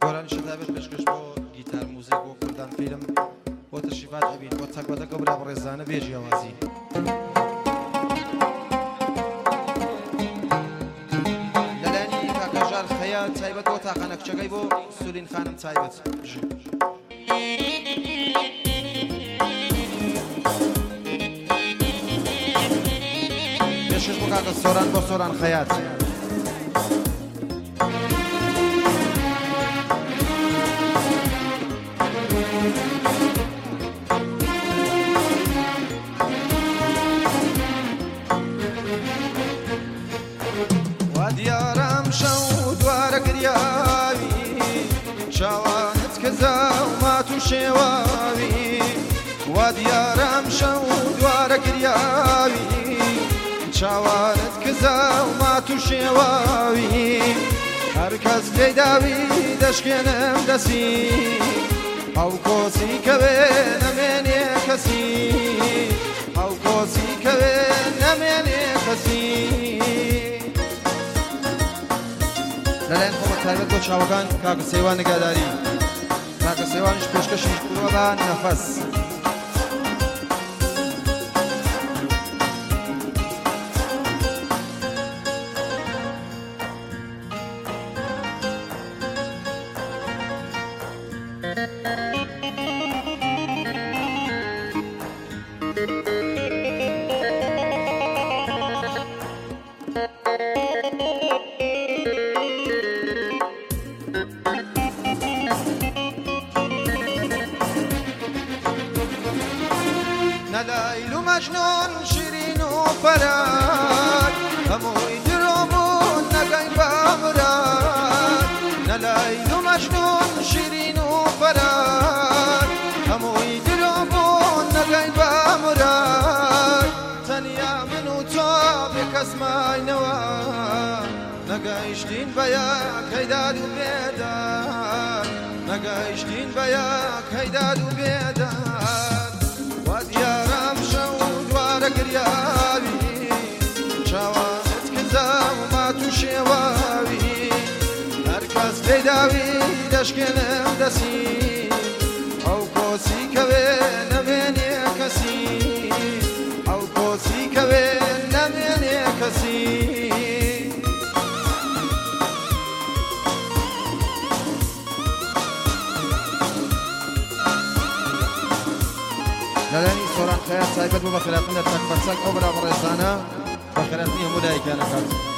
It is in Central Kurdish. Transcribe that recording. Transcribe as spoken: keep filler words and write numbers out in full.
گۆرانی شەتابێت پێشکەش بۆ گیتار موزیک بۆ کوردان فیلم بۆ تەشریفات ئەبین بۆ تەکبەتەکە برا بەڕێزانە بێژی ئاوازی لەلایەنی کاکەژار خەیات تایبەت بۆ تاقانە کچەکەی بۆ سولین خانم تایبەت بژین پێشکەش بۆ کاکە سۆران بۆ سۆران خەیات دیارم شەو دوارە گریاوی چاوانت کەزا و مات و شێواوی وا دیارم شەو دوارە گریاوی چاوانت کەزا و مات و شێواوی هەر کەس لێی داوی دەشکێنم دەسی ئەو کۆسی کەوێ نەمێنێ کەسی ئەو کۆسی کەوێ نەمێنێ کەسی لەلایەن خۆمە تایبەت بۆ چاوەکان کاکە سەیوان نگاداری کاکە سەیوانیش پێشکەشی کڕوە بە نەفەس نەلایل و مەجنون شیرین و فەرات هەمووی درۆبوون نەگەین بە مراد نەلایل و مەجنون شیرین و فەرات هەمووی درۆبوون نەگەین بە مراد تەنیا من و تۆ بێ کەس ماینەوە نەگەیشتین بە یەک هەیداد و بێداد نەگەیشتین بە یەک هەیداد و بێداد وا دیارم شەو دوارە گریاوی چاوانت کەزا و مات و شێواوی هەر کەس لێی داوی دەشکێنم دەسی ئەو کۆسی کەوێ نەمێنێ کەسی ئەو کۆسی کەوێ نەمێنێ کەسی لەلایەنی سۆران خەیات تایبەت بۆ بەخێراتن لە تەکبەرچەک ئەو برا بەڕێزانە بەخێراتنی هەموو لایەکیانەکات